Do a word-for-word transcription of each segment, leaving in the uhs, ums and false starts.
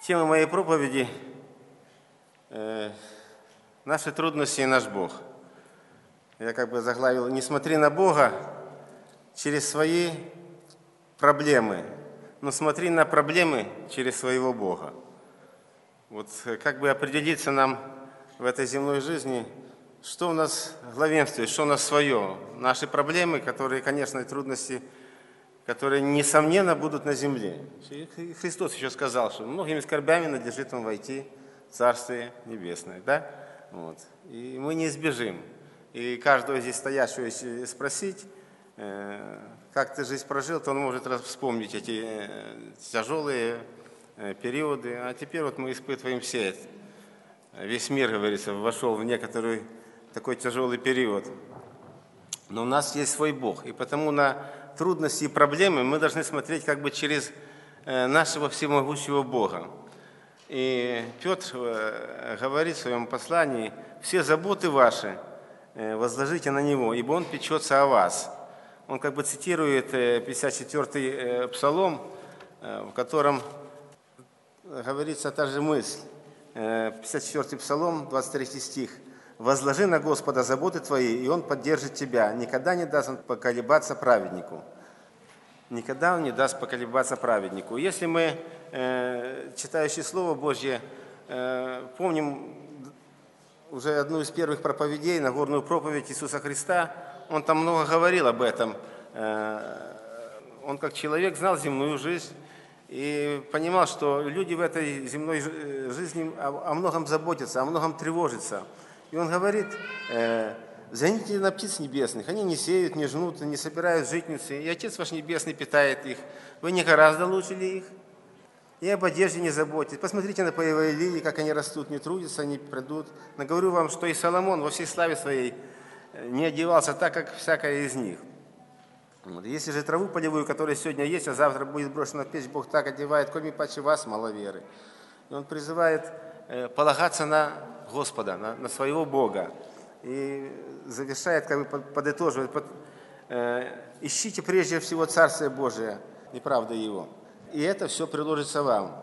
Тема моей проповеди э, «Наши трудности и наш Бог». Я как бы заглавил: «Не смотри на Бога через свои проблемы, но смотри на проблемы через своего Бога». Вот как бы определиться нам в этой земной жизни, что у нас главенствует, что у нас свое. Наши проблемы, которые, конечно, и трудности, которые, несомненно, будут на земле. И Христос еще сказал, что многими скорбями надлежит вам войти в Царствие Небесное. Да? Вот. И мы не избежим. И каждого здесь стоящего, если спросить, как ты жизнь прожил, то он может вспомнить эти тяжелые периоды. А теперь вот мы испытываем все это. Весь мир, говорится, вошел в некоторый такой тяжелый период. Но у нас есть свой Бог. И потому на трудности и проблемы мы должны смотреть как бы через нашего всемогущего Бога. И Петр говорит в своем послании: «Все заботы ваши возложите на Него, ибо Он печется о вас». Он как бы цитирует пятьдесят четвёртый Псалом, в котором говорится та же мысль. пятьдесят четвёртый Псалом, двадцать третий стих. «Возложи на Господа заботы твои, и Он поддержит тебя. Никогда не даст Он поколебаться праведнику». Никогда Он не даст поколебаться праведнику. Если мы, э, читающие Слово Божье, э, помним уже одну из первых проповедей, Нагорную проповедь Иисуса Христа, Он там много говорил об этом. Э, он как человек знал земную жизнь и понимал, что люди в этой земной жизни о, о многом заботятся, о многом тревожатся. И Он говорит: э, «Взгляните на птиц небесных, они не сеют, не жнут, не собирают житницы, и Отец ваш Небесный питает их. Вы не гораздо лучше ли их? И об одежде не заботьтесь. Посмотрите на полевые лилии, как они растут, не трудятся, не придут. Но говорю вам, что и Соломон во всей славе своей не одевался так, как всякая из них. Вот. Если же траву полевую, которая сегодня есть, а завтра будет брошена в печь, Бог так одевает, коми паче вас, маловеры». И Он призывает э, полагаться на Господа, на, на своего Бога. И завершает, как бы подытоживает: под, э, «Ищите прежде всего Царствие Божие и правды Его, и это все приложится вам».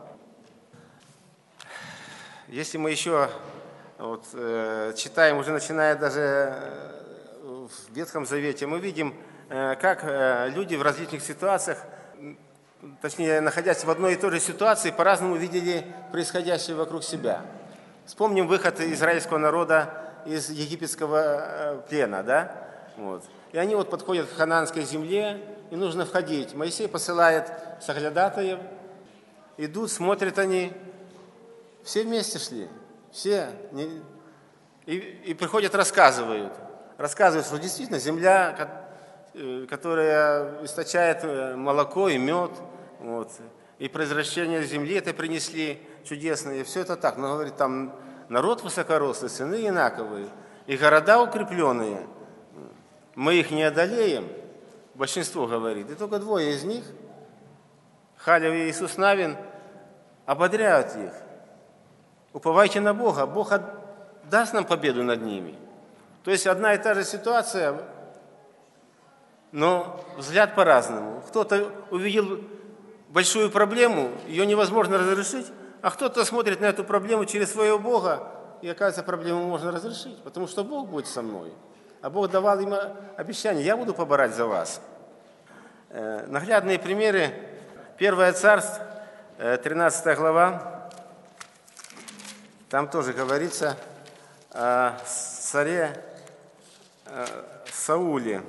Если мы еще вот, э, читаем, уже начиная даже в Ветхом Завете, мы видим, э, как э, люди в различных ситуациях, точнее, находясь в одной и той же ситуации, по-разному видели происходящее вокруг себя. Вспомним выход израильского народа из египетского плена, да? Вот. И они вот подходят к ханаанской земле, и нужно входить. Моисей посылает соглядатаев, идут, смотрят они, все вместе шли, все. И, и приходят, рассказывают. Рассказывают, что действительно земля, которая источает молоко и мед, вот, и произвращение земли это принесли чудесное, и все это так. Но, говорит, там народ высокорослый, сыны инаковые, и города укрепленные. Мы их не одолеем, большинство говорит. И только двое из них, Халев и Иисус Навин, ободряют их. Уповайте на Бога, Бог даст нам победу над ними. То есть одна и та же ситуация, но взгляд по-разному. Кто-то увидел большую проблему, ее невозможно разрешить, а кто-то смотрит на эту проблему через своего Бога, и, оказывается, проблему можно разрешить, потому что Бог будет со мной. А Бог давал им обещание: я буду поборать за вас. Э, наглядные примеры. Первое Царство, тринадцатая глава. Там тоже говорится о царе э, Сауле.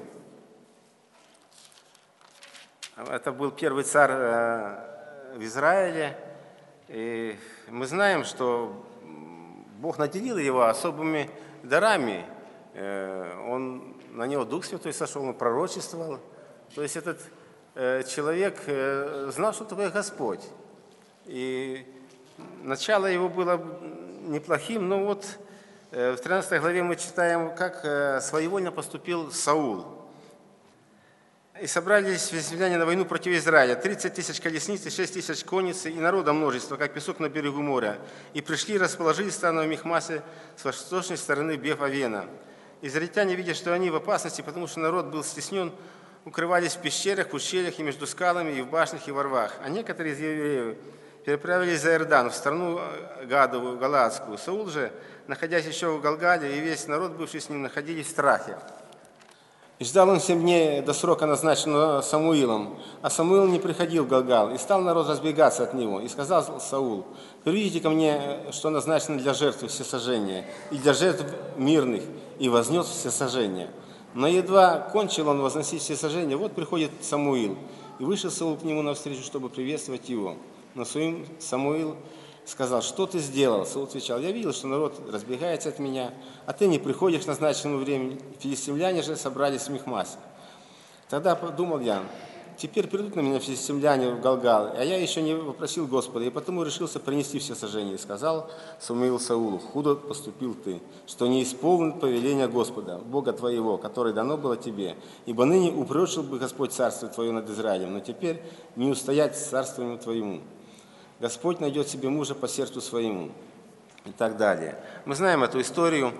Это был первый царь э, в Израиле. И мы знаем, что Бог наделил его особыми дарами. Он, на него Дух Святой сошел, он пророчествовал. То есть этот человек знал, что такое Господь. И начало его было неплохим, но вот в тринадцатой главе мы читаем, как своевольно поступил Саул. «И собрались филистимляне на войну против Израиля, тридцать тысяч колесниц и шесть тысяч конниц, и народа множество, как песок на берегу моря. И пришли и расположились станом в Михмасе с восточной стороны Беф-Авена. Израильтяне, видя, что они в опасности, потому что народ был стеснен, укрывались в пещерах, в ущельях и между скалами, и в башнях, и во рвах. А некоторые из евреев переправились за Иордан, в страну Гадовую, Галаадскую. Саул же, находясь еще в Галгале, и весь народ, бывший с ним, находились в страхе. И ждал он семь дней до срока, назначенного Самуилом. А Самуил не приходил в Галгал, и стал народ разбегаться от него. И сказал Саул: «Приведите ко мне, что назначено для жертвы всесожжения, и для жертв мирных, и вознес всесожжение». Но едва кончил он возносить всесожжение, вот приходит Самуил. И вышел Саул к нему навстречу, чтобы приветствовать его. Но своим Самуил сказал: «Что ты сделал?» Саул отвечал: «Я видел, что народ разбегается от меня, а ты не приходишь в назначенное время. Филистимляне же собрались в Михмасе». Тогда подумал я: теперь придут на меня филистимляне в Галгал, а я еще не вопросил Господа, и потому решился принести всесожжение. И сказал Самуил Саулу: «Худо поступил ты, что не исполнил повеления Господа, Бога твоего, которое дано было тебе, ибо ныне упрочил бы Господь царство твое над Израилем, но теперь не устоять царствованию твоему. Господь найдет себе мужа по сердцу своему». И так далее. Мы знаем эту историю.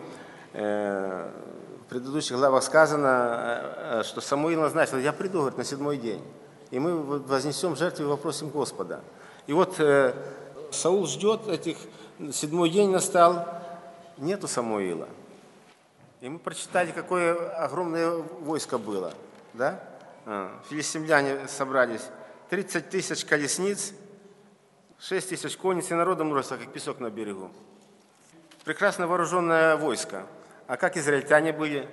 В предыдущих главах сказано, что Самуил назначил: «Я приду, говорит, на седьмой день, и мы вознесем жертву и вопросим Господа». И вот Саул ждет этих, седьмой день настал, нету Самуила. И мы прочитали, какое огромное войско было. Да? Филистимляне собрались, тридцать тысяч колесниц, шесть тысяч конниц, и народом росло, как песок на берегу. Прекрасно вооруженное войско. А как израильтяне были?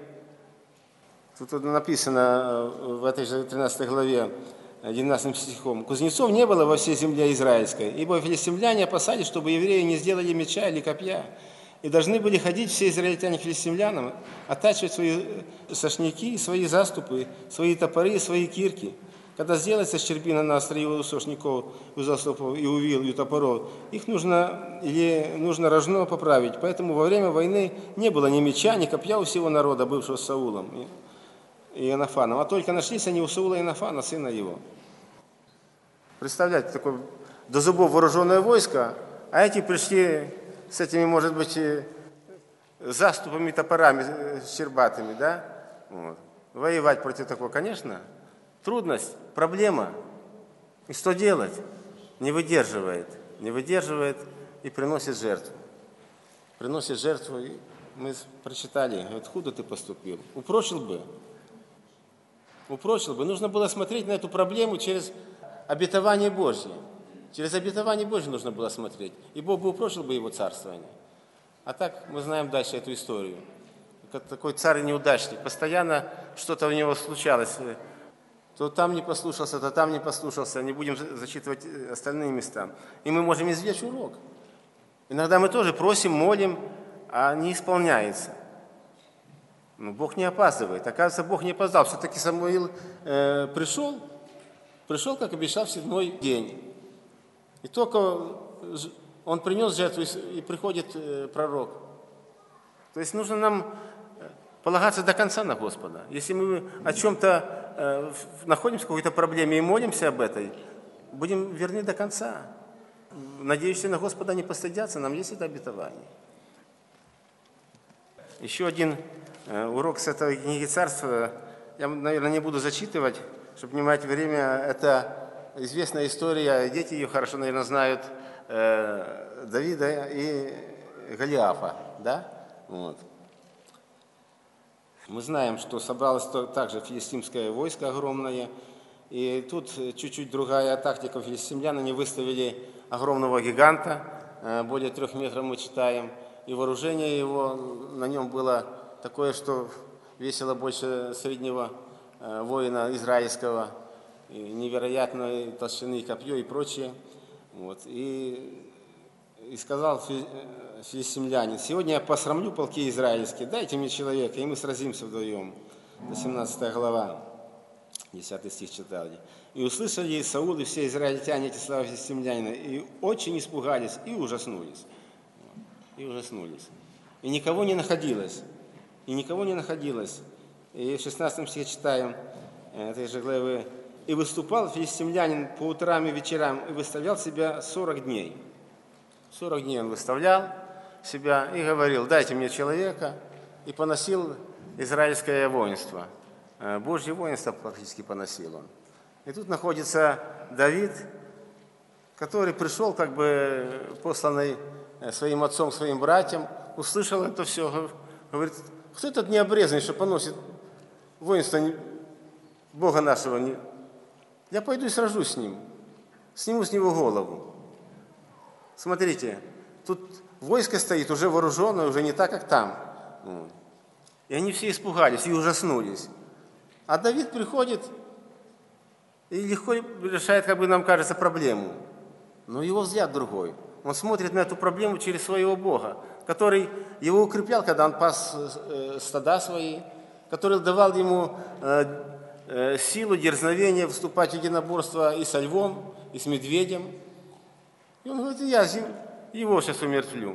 Тут написано в этой же тринадцатой главе, двенадцатым стихом: «Кузнецов не было во всей земле израильской, ибо филистимляне опасались, чтобы евреи не сделали меча или копья, и должны были ходить все израильтяне филистимлянам, оттачивать свои сошники, свои заступы, свои топоры и свои кирки. Когда сделается щербина на острие у сошников, у заступов и у вил, и у топоров, их нужно, или нужно рожно поправить. Поэтому во время войны не было ни меча, ни копья у всего народа, бывшего с Саулом и Иоаннафаном, а только нашлись они у Саула и Иоаннафана, сына его». Представляете, такое до зубов вооруженное войско, а эти пришли с этими, может быть, заступами, топорами щербатыми, да? Вот. Воевать против такого, конечно, трудность, проблема. И что делать? Не выдерживает. Не выдерживает и приносит жертву. Приносит жертву. И мы прочитали, говорит: «Худо ты поступил». Упрочил бы. Упрочил бы. Нужно было смотреть на эту проблему через обетование Божье. Через обетование Божье нужно было смотреть. И Бог бы упрочил бы его царствование. А так мы знаем дальше эту историю. Как такой царь-неудачник. Постоянно что-то у него случалось. То там не послушался, то там не послушался. Не будем зачитывать остальные места. И мы можем извлечь урок. Иногда мы тоже просим, молим, а не исполняется. Но Бог не опаздывает. Оказывается, Бог не опоздал. Все-таки Самуил э, пришел, пришел, как обещал, в седьмой день. И только он принес жертву, и приходит э, пророк. То есть нужно нам полагаться до конца на Господа. Если мы о чем-то э, находимся в какой-то проблеме и молимся об этой, будем верны до конца. Надеющиеся на Господа не постыдятся, нам есть это обетование. Еще один э, урок с этой книги Царства, я, наверное, не буду зачитывать, чтобы понимать время. Это известная история, дети ее хорошо, наверное, знают, э, Давида и Голиафа, да? Вот. Мы знаем, что собралось также филистимское войско огромное, и тут чуть-чуть другая тактика филистимлян. Они выставили огромного гиганта, более трех метров мы читаем, и вооружение его на нем было такое, что весило больше среднего воина израильского, и невероятной толщины копье и прочее. Вот. И, и сказал филистимлянин: «Сегодня я посрамлю полки израильские, дайте мне человека, и мы сразимся вдвоем». семнадцатая глава, десятый стих читали. «И услышали Саул и все израильтяне эти слова филистимлянина, и очень испугались, и ужаснулись». И ужаснулись. И никого не находилось. И никого не находилось. И в шестнадцатом стихе читаем этой же главы: «И выступал филистимлянин по утрам и вечерам, и выставлял себя сорок дней». Сорок дней он выставлял себя и говорил: «Дайте мне человека», и поносил израильское воинство. Божье воинство практически поносил он. И тут находится Давид, который пришел, как бы посланный своим отцом, своим братьям, услышал это все, говорит, кто этот необрезанный, что поносит воинство Бога нашего? Я пойду и сражусь с ним, сниму с него голову. Смотрите, тут войско стоит, уже вооруженное, уже не так, как там. И они все испугались и ужаснулись. А Давид приходит и легко решает, как бы нам кажется, проблему. Но его взгляд другой. Он смотрит на эту проблему через своего Бога, который его укреплял, когда он пас стада свои, который давал ему силу, дерзновение вступать в единоборство и со львом, и с медведем. И он говорит, я его сейчас умертвлю.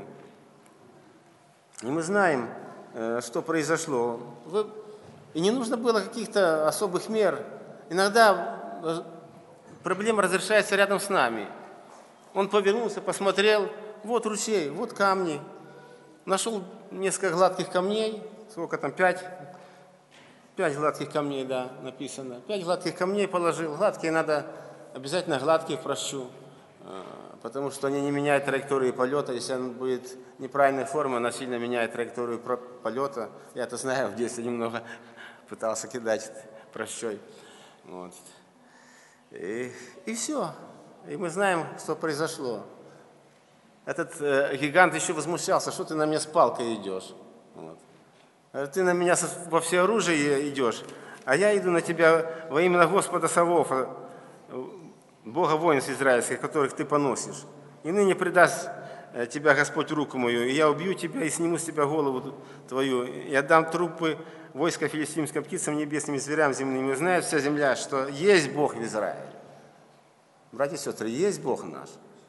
И мы знаем, что произошло. И не нужно было каких-то особых мер. Иногда проблема разрешается рядом с нами. Он повернулся, посмотрел, вот ручей, вот камни. Нашел несколько гладких камней, сколько там, пять? Пять гладких камней, да, написано. Пять гладких камней положил. Гладкие надо, обязательно гладких прощу, потому что они не меняют траектории полета. Если он будет неправильной формы, она сильно меняет траекторию полета. Я это знаю, в детстве немного пытался кидать прощой. Вот. И, и все. И мы знаем, что произошло. Этот э, гигант еще возмущался, что ты на меня с палкой идешь. Вот. Ты на меня во всеоружии идешь, а я иду на тебя во имя Господа Савов, Бога воинств израильских, которых ты поносишь. И ныне предаст тебя Господь руку мою, и я убью тебя и сниму с тебя голову твою, и отдам трупы войска филистимским птицам небесным и зверям земным. И знает вся земля, что есть Бог в Израиле. Братья и сестры, есть Бог наш.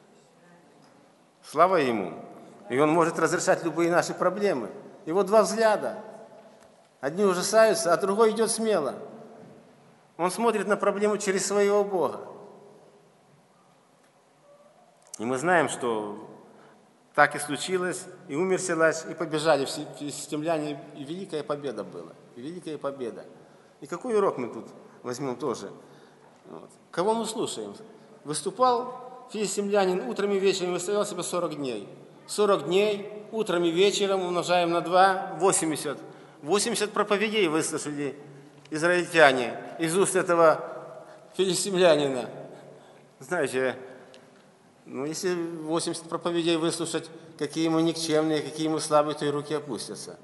Слава Ему. И Он может разрешать любые наши проблемы. Его два взгляда. Одни ужасаются, а другой идет смело. Он смотрит на проблему через своего Бога. И мы знаем, что так и случилось, и умер Силач, и побежали все филистимляне, и великая победа была. И великая победа. И какой урок мы тут возьмем тоже? Вот. Кого мы слушаем? Выступал филистимлянин утром и вечером, выставлял себя сорок дней. сорок дней, утром и вечером умножаем на два, восемьдесят. восемьдесят проповедей выслушали израильтяне из уст этого филистимлянина. Знаете, ну если восемьдесят проповедей выслушать, какие мы никчемные, какие мы слабые, то и руки опустятся.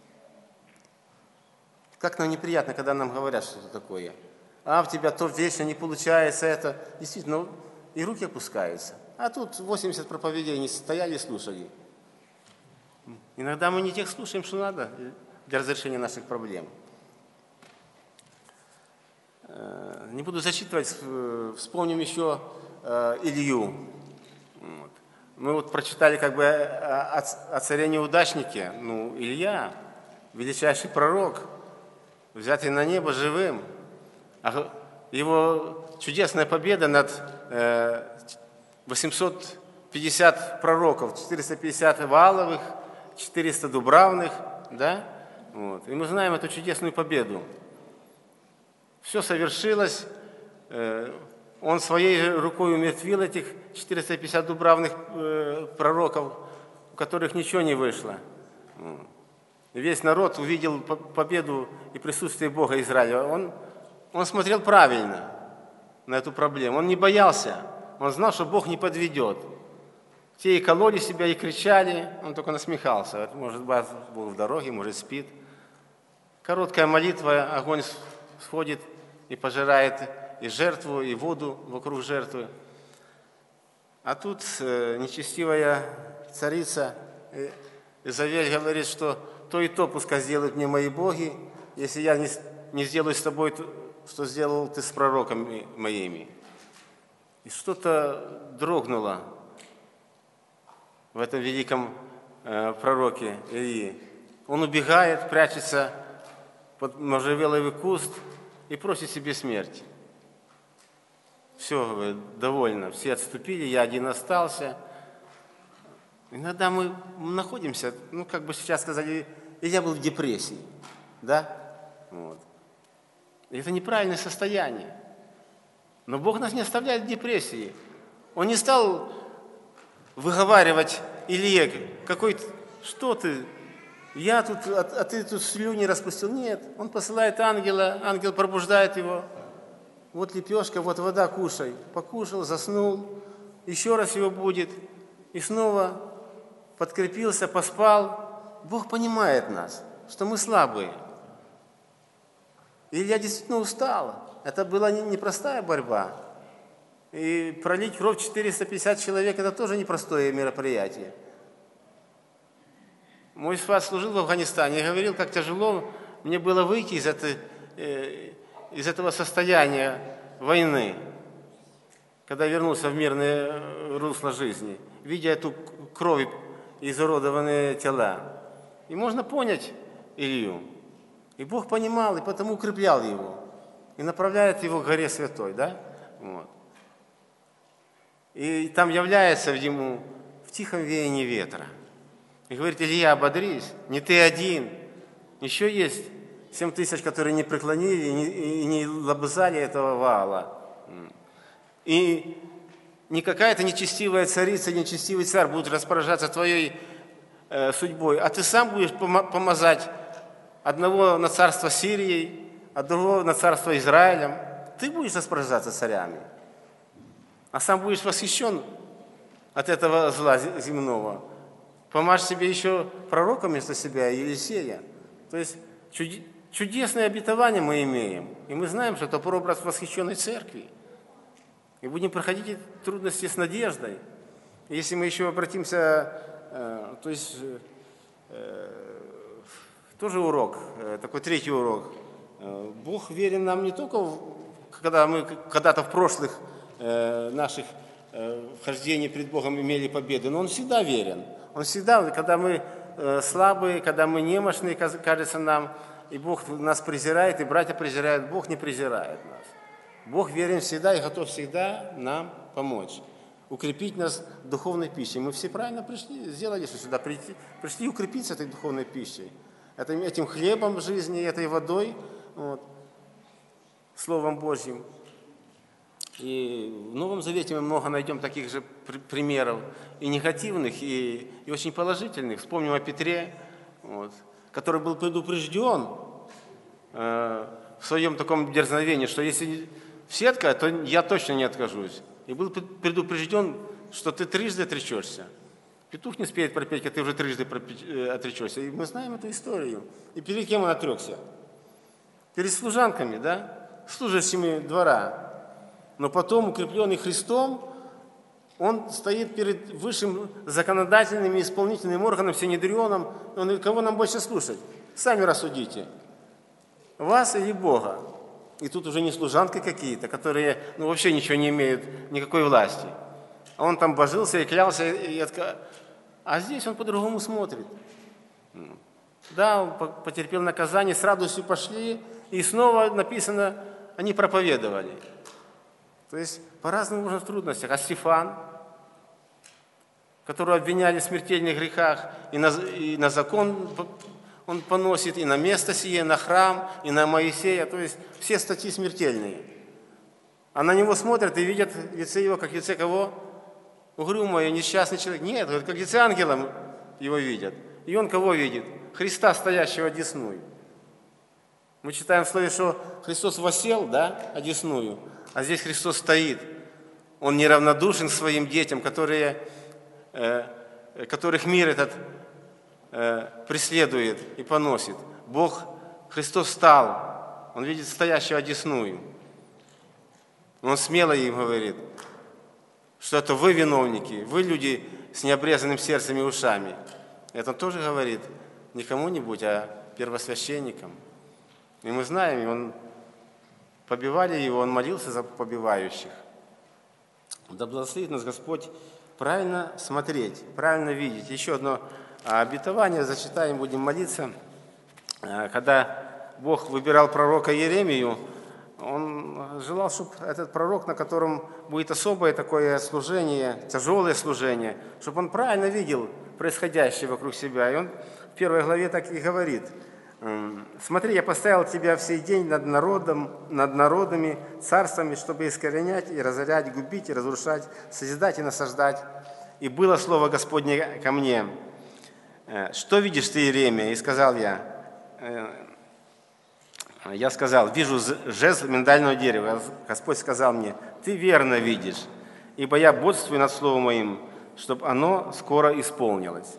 Как нам неприятно, когда нам говорят что-то такое. А, в тебя то вечно не получается это. Действительно, и руки опускаются. А тут восемьдесят проповедей не стояли и слушали. Иногда мы не тех слушаем, что надо для разрешения наших проблем. Не буду зачитывать, вспомним еще Илью. Мы вот прочитали как бы о царе-неудачнике. Ну, Илья, величайший пророк, взятый на небо живым. Его чудесная победа над восемьсот пятьдесят пророков, четыреста пятьдесят Вааловых, четыреста Дубравных, да? Вот. И мы знаем эту чудесную победу. Все совершилось, он своей рукой умертвил этих четыреста пятьдесят Дубравных пророков, у которых ничего не вышло. Весь народ увидел победу и присутствие Бога Израиля. Он, он смотрел правильно на эту проблему, он не боялся, он знал, что Бог не подведет. Те и кололи себя, и кричали, он только насмехался. Может, Бог в дороге, может, спит. Короткая молитва, огонь сходит и пожирает и жертву, и воду вокруг жертвы. А тут э, нечестивая царица Изавель говорит, что то и то пускай сделают мне мои боги, если я не, не сделаю с тобой то, что сделал ты с пророками моими. И что-то дрогнуло в этом великом э, пророке Илии. Он убегает, прячется под можжевеловый куст и просит себе смерти. Все, говорит, довольно, все отступили, я один остался. Иногда мы находимся, ну, как бы сейчас сказали, Илья был в депрессии, да? Вот. И это неправильное состояние. Но Бог нас не оставляет в депрессии. Он не стал выговаривать Илье, какой что ты, я тут, а, а ты тут слюни распустил. Нет, он посылает ангела, ангел пробуждает его. Вот лепешка, вот вода, кушай. Покушал, заснул, еще раз его будет. И снова подкрепился, поспал. Бог понимает нас, что мы слабые. Илья действительно устал. Это была непростая борьба. И пролить кровь четыреста пятьдесят человек – это тоже непростое мероприятие. Мой сват служил в Афганистане и говорил, как тяжело мне было выйти из, этой, э, из этого состояния войны, когда вернулся в мирное русло жизни, видя эту кровь и изуродованные тела. И можно понять Илью. И Бог понимал, и потому укреплял его. И направляет его к горе Святой, да? Вот. И там является ему в тихом веянии ветра. И говорит: Илья, ободрись, не ты один. Еще есть семь тысяч, которые не преклонили и не, и не лобзали этого Ваала. И не какая-то нечестивая царица, нечестивый царь будут распоряжаться твоей э, судьбой, а ты сам будешь помазать одного на царство Сирией, а другого на царство Израилем. Ты будешь распоряжаться царями, а сам будешь восхищен от этого зла земного. Помажь себе еще пророка вместо себя, Елисея. То есть чудесное обетование мы имеем. И мы знаем, что это прообраз восхищенной церкви. И будем проходить эти трудности с надеждой. И если мы еще обратимся, э, то есть э, тоже урок, э, такой третий урок. Э, Бог верен нам не только, в, когда мы когда-то в прошлых э, наших э, вхождениях пред Богом имели победы, но Он всегда верен. Он всегда, когда мы э, слабые, когда мы немощные, кажется нам, и Бог нас презирает, и братья презирают, Бог не презирает нас. Бог верен всегда и готов всегда нам помочь, укрепить нас духовной пищей. Мы все правильно пришли, сделали, что сюда прийти, пришли укрепиться этой духовной пищей, этим, этим хлебом жизни, этой водой, вот, Словом Божьим. И в Новом Завете мы много найдем таких же примеров, и негативных, и, и очень положительных. Вспомним о Петре, вот, который был предупрежден э, в своем таком дерзновении, что если сетка, то я точно не откажусь. И был предупрежден, что ты трижды отречешься. Петух не успеет пропеть, а ты уже трижды отречешься. И мы знаем эту историю. И перед кем он отрекся? Перед служанками, да? Служащими двора. Но потом, укрепленный Христом, он стоит перед высшим законодательным и исполнительным органом, Синедрионом. Он говорит: кого нам больше слушать? Сами рассудите. Вас или Бога? И тут уже не служанки какие-то, которые ну, вообще ничего не имеют, никакой власти. А он там божился и клялся. И отка... А здесь он по-другому смотрит. Да, он потерпел наказание, с радостью пошли. И снова написано, они проповедовали. То есть по-разному можно в трудностях. А Стефан, которого обвиняли в смертельных грехах, и на, и на закон он поносит, и на место сие, на храм, и на Моисея. То есть все статьи смертельные. А на него смотрят и видят лице его, как лице кого? Угрюмое, несчастный человек. Нет, как лице ангелом его видят. И он кого видит? Христа, стоящего одесную. Мы читаем в слове, что Христос воссел, да, одесную. А здесь Христос стоит. Он неравнодушен к своим детям, которые, э, которых мир этот э, преследует и поносит. Бог, Христос встал. Он видит стоящего одесную. Он смело им говорит, что это вы виновники, вы люди с необрезанным сердцем и ушами. Это он тоже говорит не кому-нибудь, а первосвященникам. И мы знаем, и он побивали его, он молился за побивающих. Да благословит нас Господь правильно смотреть, правильно видеть. Еще одно обетование зачитаем, будем молиться. Когда Бог выбирал пророка Иеремию, Он желал, чтобы этот пророк, на котором будет особое такое служение, тяжелое служение, чтобы он правильно видел происходящее вокруг себя. И он в первой главе так и говорит: Смотри, я поставил тебя в сей день над народом, над народами, царствами, чтобы искоренять и разорять, губить и разрушать, созидать и насаждать. И было слово Господне ко мне: что видишь ты, Иеремия? И сказал я, я сказал, вижу жезл миндального дерева. Господь сказал мне, ты верно видишь, ибо я бодствую над словом моим, чтобы оно скоро исполнилось.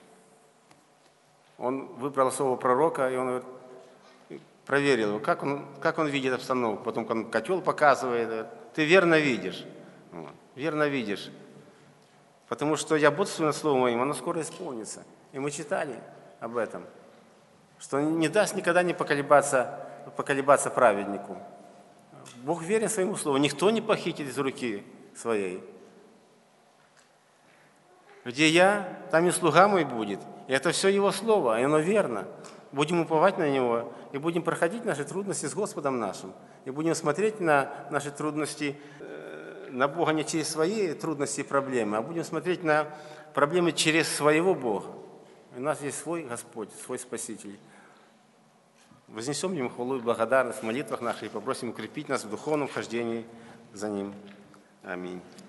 Он выбрал слово пророка, и он проверил его, как он, как он видит обстановку. Потом он котел показывает, ты верно видишь, вот, верно видишь. Потому что я бодствую над словом моим, оно скоро исполнится. И мы читали об этом, что не даст никогда не поколебаться, поколебаться праведнику. Бог верен своему слову, никто не похитит из руки своей. Где я, там и слуга мой будет. И это все Его слово, и оно верно. Будем уповать на Него, и будем проходить наши трудности с Господом нашим. И будем смотреть на наши трудности, на Бога не через свои трудности и проблемы, а будем смотреть на проблемы через своего Бога. У нас есть свой Господь, свой Спаситель. Вознесем Ему хвалу и благодарность в молитвах наших и попросим укрепить нас в духовном хождении за Ним. Аминь.